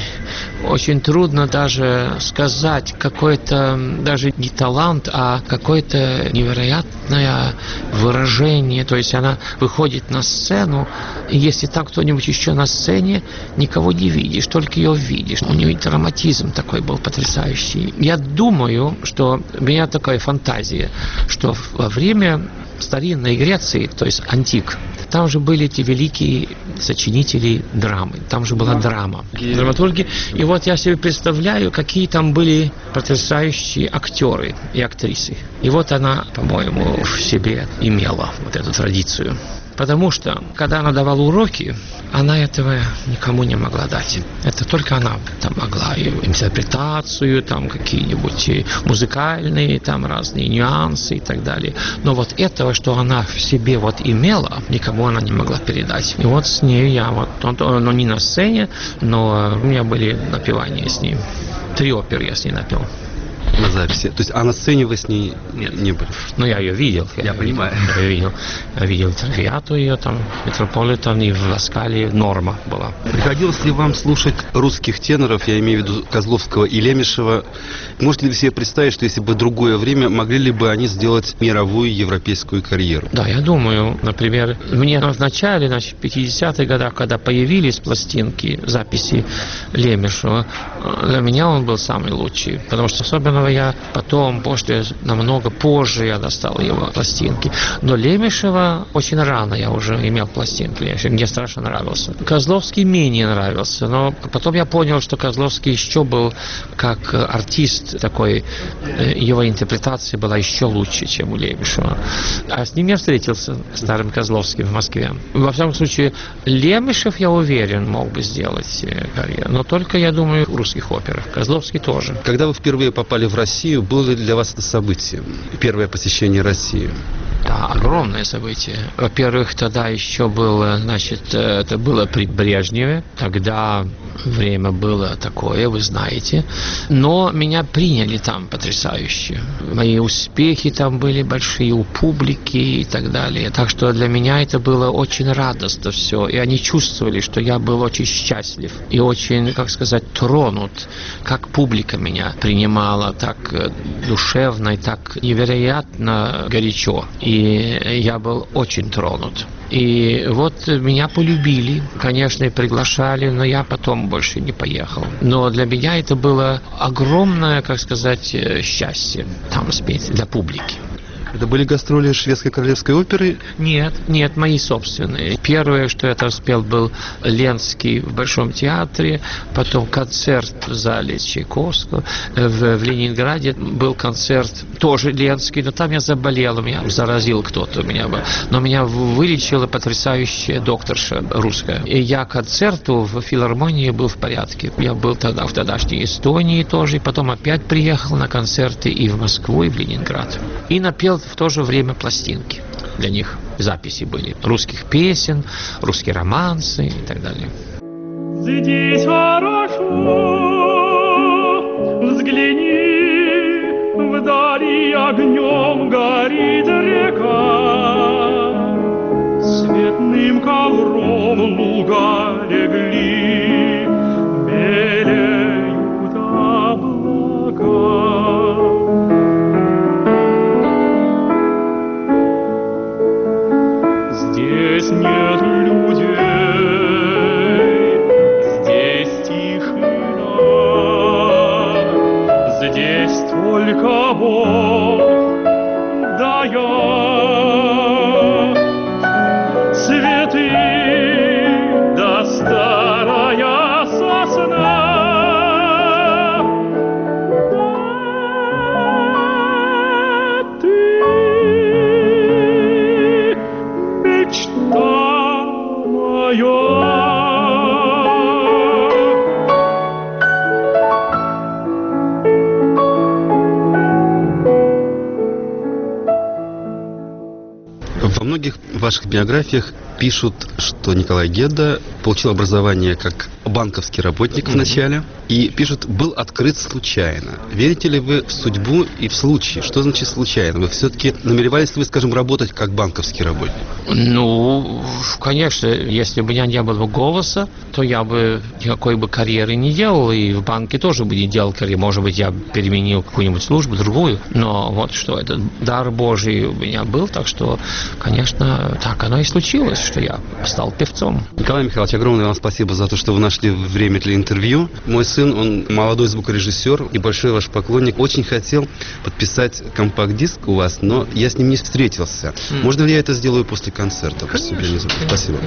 очень трудно даже сказать какой-то, даже не талант, а какое-то невероятное выражение. То есть она выходит на сцену, и если там кто-нибудь еще на сцене, никого не видишь, только ее видишь. У нее драматизм такой был потрясающий. Я думаю, что у меня такая фантазия, что во время старинной Греции, то есть антик, там же были эти великие сочинители драмы. Там же была драма. Драматурги. И вот я себе представляю, какие там были потрясающие актеры и актрисы. И вот она, по-моему, в себе имела вот эту традицию. Потому что, когда она давала уроки, она этого никому не могла дать. Это только она там могла и интерпретацию, там какие-нибудь музыкальные, там разные нюансы и так далее. Но вот этого, что она в себе вот имела, никому она не могла передать. И вот с ней я вот, ну не на сцене, но у меня были напевания с ней. 3 оперы я с ней напел. На записи. То есть, а на сцене вы с ней не были? Ну, я ее видел. Я понимаю. Я видел Травиату ее, там, Метрополитен, и в Ласкале Норма была. Приходилось ли вам слушать русских теноров, я имею в виду Козловского и Лемешева? Можете ли себе представить, что если бы другое время, могли ли бы они сделать мировую европейскую карьеру? Да, я думаю, например, мне в начале, значит, 50-х годах, когда появились пластинки, записи Лемешева, для меня он был самый лучший, потому что особенно я потом, намного позже я достал его пластинки. Но Лемешева очень рано я уже имел пластинки. Мне страшно нравился. Козловский менее нравился, но потом я понял, что Козловский еще был как артист такой, его интерпретация была еще лучше, чем у Лемешева. А с ним я встретился, старым Козловским в Москве. Во всяком случае, Лемешев, я уверен, мог бы сделать карьеру, но только, я думаю, в русских операх. Козловский тоже. Когда вы впервые попали в Россию. Было ли для вас это событие? Первое посещение России? Да, огромное событие. Во-первых, тогда еще было, значит, это было при Брежневе. Тогда время было такое, вы знаете. Но меня приняли там потрясающе. Мои успехи там были большие у публики и так далее. Так что для меня это было очень радостно все. И они чувствовали, что я был очень счастлив и очень, как сказать, тронут. Как публика меня принимала так душевно и так невероятно горячо. И я был очень тронут. И вот меня полюбили, конечно, и приглашали, но я потом больше не поехал. Но для меня это было огромное, как сказать, счастье там спеть для публики. Это были гастроли Шведской королевской оперы? Нет, мои собственные. Первое, что я там спел, был Ленский в Большом театре, потом концерт в зале Чайковского. В Ленинграде был концерт, тоже Ленский, но там я заболел, меня заразил кто-то. Но меня вылечила потрясающая докторша русская. И я к концерту в филармонии был в порядке. Я был тогда в тогдашней Эстонии тоже, и потом опять приехал на концерты и в Москву, и в Ленинград. И напел в то же время пластинки. Для них записи были русских песен, русские романсы и так далее. Здесь хорошо, взгляни, вдали огнем горит река, цветным ковром луга легли, белеют облака. Здесь нет людей, здесь тишина, здесь только Бог, да я, цветы, да старая сосна. Во многих ваших биографиях пишут, что Николай Гедда получил образование как банковский работник вначале, и пишут, был открыт случайно. Верите ли вы в судьбу и в случай? Что значит случайно? Вы все-таки намеревались ли вы, скажем, работать как банковский работник? Ну, конечно, если бы у меня не было голоса, то я бы никакой бы карьеры не делал, и в банке тоже бы не делал карьеры. Может быть, я переменил какую-нибудь службу, другую, но вот что, этот дар Божий у меня был, так что, конечно, так оно и случилось, что я стал певцом. Николай Михайлович, огромное вам спасибо за то, что вы нашли время для интервью. Мой сын, он молодой звукорежиссер и большой ваш поклонник. Очень хотел подписать компакт-диск у вас, но я с ним не встретился. Можно ли я это сделаю после концерта? Конечно. Спасибо.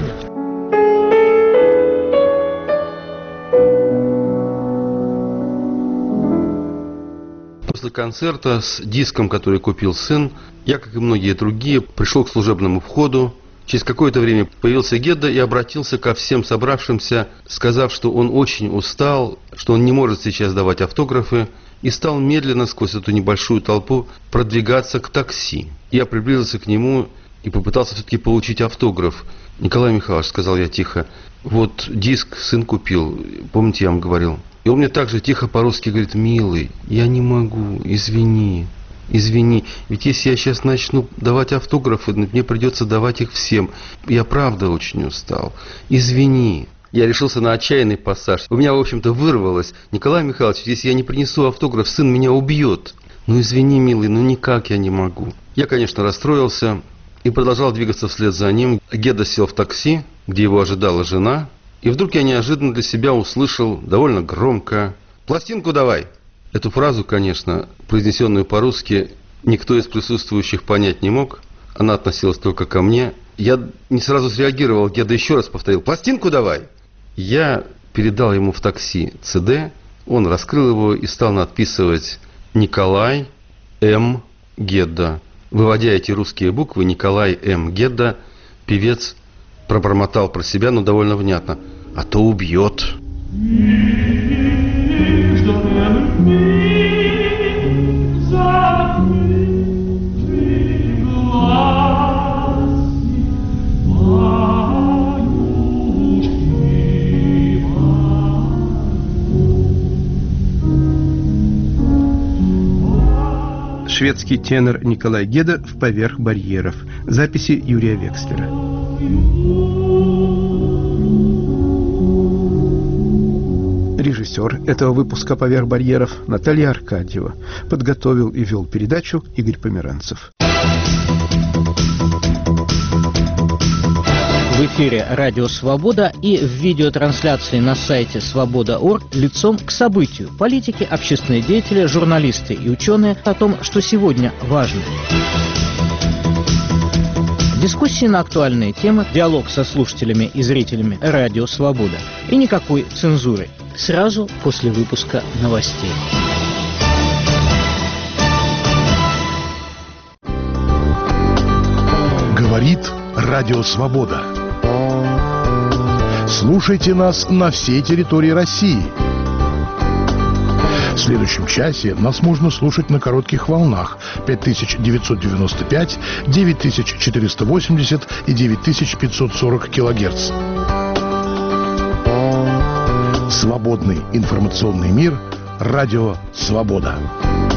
После концерта с диском, который купил сын, я, как и многие другие, пришел к служебному входу. Через какое-то время появился Гедда и обратился ко всем собравшимся, сказав, что он очень устал, что он не может сейчас давать автографы, и стал медленно сквозь эту небольшую толпу продвигаться к такси. Я приблизился к нему и попытался все-таки получить автограф. «Николай Михайлович», — сказал я тихо, — «вот диск сын купил, помните, я вам говорил?» И он мне также тихо по-русски говорит: «Милый, я не могу, извини, ведь если я сейчас начну давать автографы, мне придется давать их всем. Я правда очень устал. Извини». Я решился на отчаянный пассаж. У меня, в общем-то, вырвалось: «Николай Михайлович, если я не принесу автограф, сын меня убьет». «Ну извини, милый, ну никак я не могу». Я, конечно, расстроился и продолжал двигаться вслед за ним. Гедда сел в такси, где его ожидала жена, и вдруг я неожиданно для себя услышал довольно громко: «Пластинку давай!» Эту фразу, конечно, произнесенную по-русски, никто из присутствующих понять не мог. Она относилась только ко мне. Я не сразу среагировал. Гедда еще раз повторил: «Пластинку давай!» Я передал ему в такси ЦД. Он раскрыл его и стал надписывать «Николай М. Гедда». Выводя эти русские буквы, Николай М. Гедда, певец пробормотал про себя, но довольно внятно: «А то убьет». шведский тенор Николай Геда в «Поверх барьеров». Записи Юрия Векслера. Режиссер этого выпуска «Поверх барьеров» Наталья Аркадьева. Подготовил и вел передачу Игорь Померанцев. В эфире «Радио Свобода» и в видеотрансляции на сайте свобода.орг лицом к событию. Политики, общественные деятели, журналисты и ученые о том, что сегодня важно. Дискуссии на актуальные темы, диалог со слушателями и зрителями «Радио Свобода». И никакой цензуры. Сразу после выпуска новостей. Говорит Радио Свобода. Слушайте нас на всей территории России. В следующем часе нас можно слушать на коротких волнах 5995, 9480 и 9540 килогерц. Свободный информационный мир. Радио Свобода.